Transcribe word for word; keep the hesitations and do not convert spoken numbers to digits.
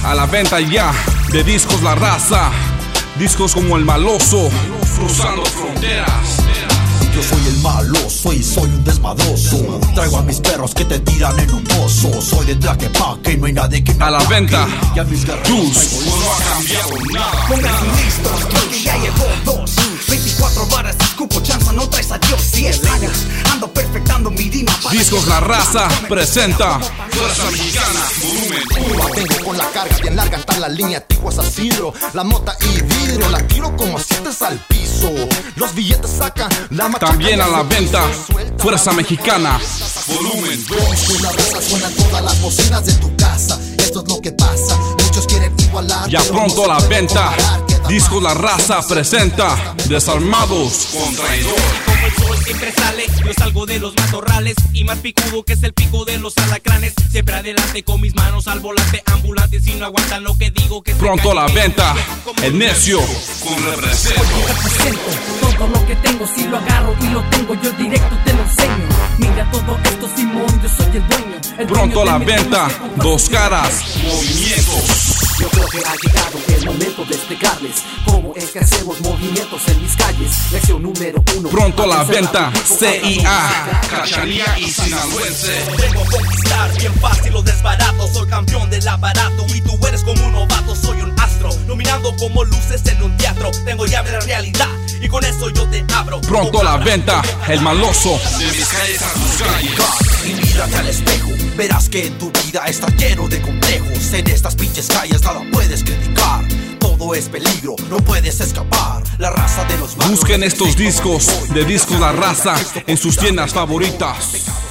A la venta ya de Discos La Raza. Discos como El Maloso, Cruzando Fronteras. Yo soy el maloso y soy un desmadroso. Traigo a mis perros que te tiran en un pozo. Soy de Tlaquepaque y no hay nadie que me A la aplaque. venta, Y a mis guerreros Juice. no ha cambiado nada. Pongan listos, porque ya llevo dos. veinticuatro varas, escupo chanza, no traes a Dios. diez años, ando perfectando mi rima. Discos La Raza presenta Fuerza Mexicana, volumen uno. La tengo con la carga bien larga, está la línea Tijuas a Sidro. La mota y vidrio, la tiro como siete al piso. Los billetes sacan, la machaca. También a la venta Fuerza Mexicana, volumen dos. Suena rosa, suenan todas las bocinas de tu casa. Esto es lo que pasa, muchos quieren igualar. Ya pero pronto a no la se puede venta comparar. Queda Discos más. La Raza presenta Desarmados con Traidor. Como el sol siempre sale, yo salgo de los matorrales y más picudo que es el pico de los alacranes. Siempre adelante con mis manos al volante, ambulante si no aguantan lo que digo que se Pronto a la caen. venta El Necio con Represento. Represento todo lo que tengo, si lo agarro y lo tengo, yo directo te lo enseño. Mira todo esto, Simón, yo soy el dueño. El Pronto a dueño la de mi venta mente, Dos Caras, Movimientos. Yo creo que ha llegado el momento de explicarles cómo es que hacemos movimientos en mis calles. Lección número uno. Pronto a la venta C I A, Cachanilla y Sinaloense. Vengo a conquistar, bien fácil o desbarato. Soy campeón del aparato y tú eres como un novato. Soy un astro, dominando como luces en un teatro. Tengo llave de la realidad y con eso yo te abro. Pronto a la venta El Maloso. De mis calles a tus calles. Y mírate al espejo, verás que en tu vida está lleno de complejos. En estas pinches calles nada puedes criticar. Todo es peligro, no puedes escapar. La raza de los barrios Busquen representa estos discos donde voy. de Discos La Raza en sus tiendas favoritas.